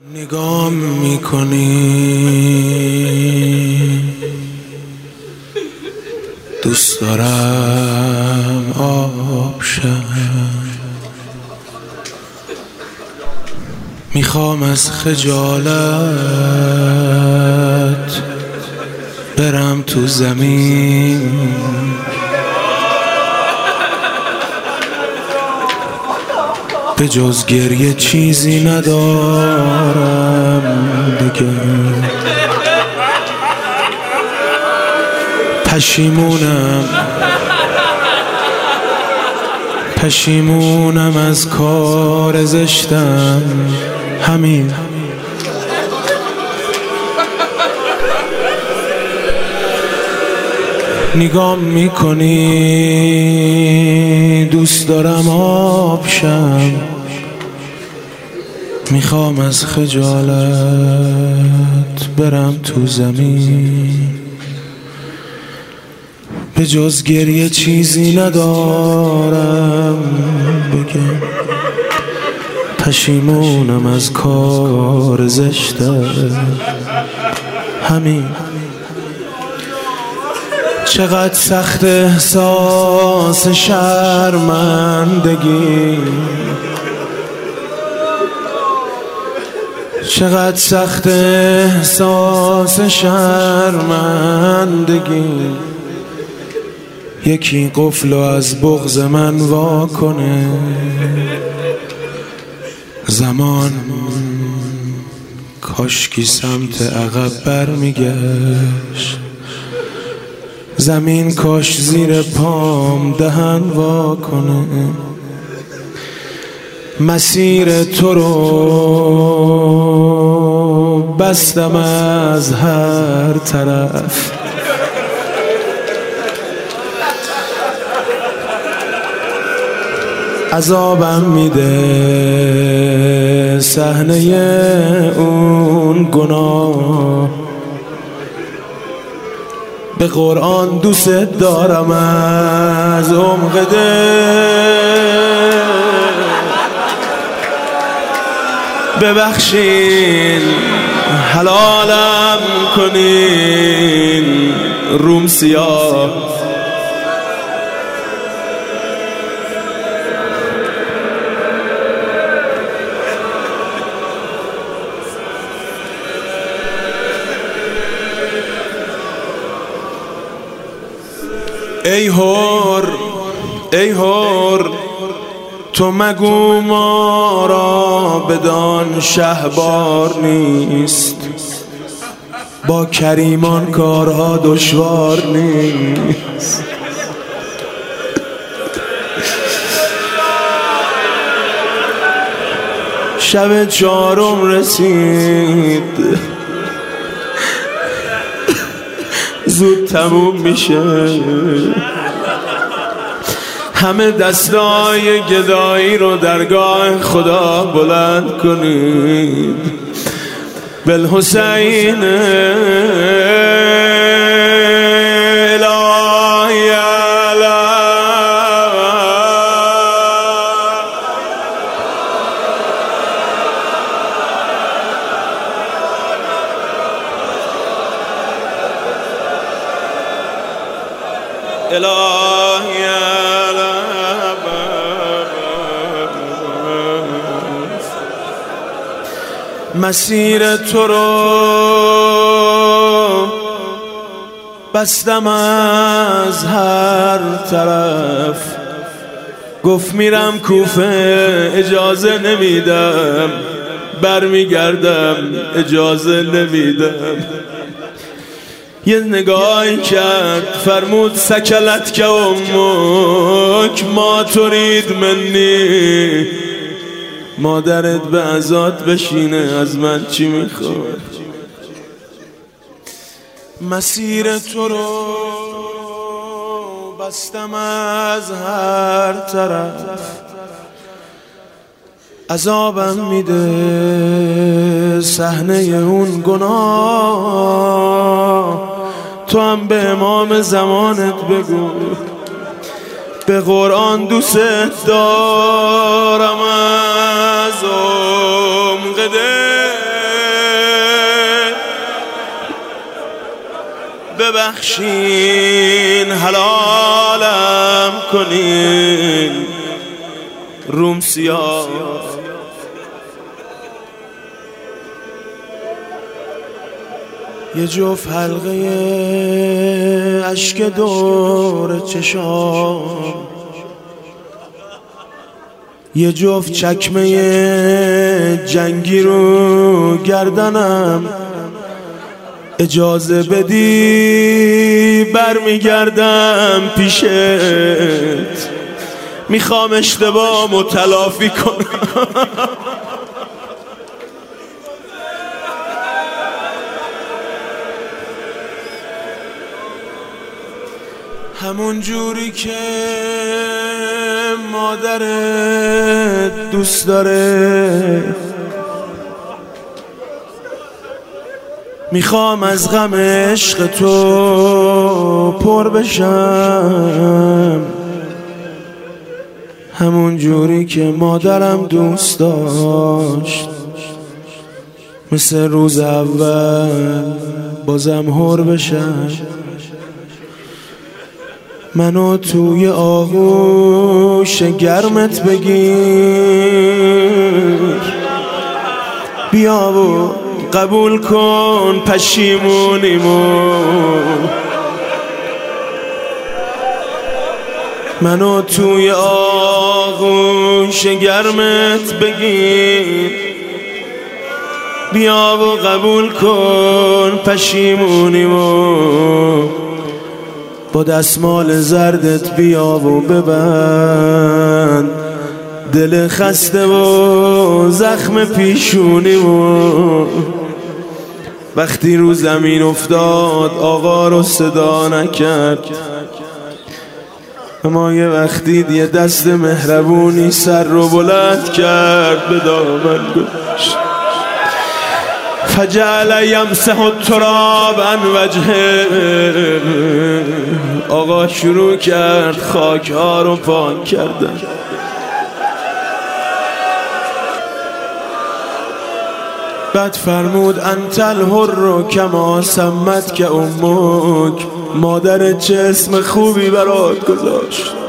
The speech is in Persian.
نگام میکنی دوست دارم آب شم، میخوام از خجالت برم تو زمین، به جز گریه چیزی ندارم دیگه. پشیمونم از کار زشتم، همین. نگام میکنی دوست دارم آب شم، میخوام از خجالت برم تو زمین، به جز گریه چیزی ندارم بگم. پشیمونم از کار زشتم، همین. چقدر سخت احساس شرمندگی، چقدر سخت احساس شرمندگی. یکی قفلو از بغض من وا کنه، زمان کاشکی سمت عقب برمیگشت، زمین کاش زیر پام دهن وا کنه. مسیر تو رو بستم از هر طرف، عذابم میده صحنه اون گناه. به قرآن دوست دارم از عمق دل، ببخشین حلالم کنین روم سیاه. ای هور تو مگو ما را بدان شهبار نیست، با کریمان کارها دشوار نیست. شب چهارم رسید، زود تموم میشه. همه دستای گدایی رو درگاه خدا بلند کنید. بالحسین الهی علی الهی علی مسیر تو رو بستم از هر طرف. گفت میرم کوفه اجازه نمیدم، برمیگردم اجازه نمیدم. یه نگاهی کرد فرمود سکلت که امک ما ترید منی، مادرت به عزات بشینه از من چی میخواد. مسیر تو رو بستم از هر طرف، عذابم میده صحنه اون گناه. تو هم به امام زمانت بگو به قرآن دوست دارم از عمق دل. ببخشین حلالم کنین روم سیاه. یه جفت حلقه اشک دور چشام، یه جفت چکمه جنگی رو گردنم، اجازه بدی برمیگردم پیشت، میخوام اشتباهمو تلافی کنم. همون جوری که مادرت دوست داره، میخوام از غم عشق تو پر بشم، همون جوری که مادرم دوست داشت، مثل روز اول بازم هر بشم. منو توی آغوش گرمت بگیر، بیا و قبول کن پشیمونیمو، منو توی آغوش گرمت بگیر، بیا و قبول کن پشیمونیمو، با دستمال زردت بیا و ببند دل خسته و زخم پیشونیمو. وقتی رو زمین افتاد آقا رو صدا نکرد، اما یه وقتی یه دست مهربونی سر رو بلند کرد، به دامن گذاشت. فجعل یمسح التراب عن وجهه، آقا شروع کرد خاک ها رو پاک کردن. بعد فرمود انت الحر کما سمت که امک، مادرت چه اسم خوبی برات گذاشت.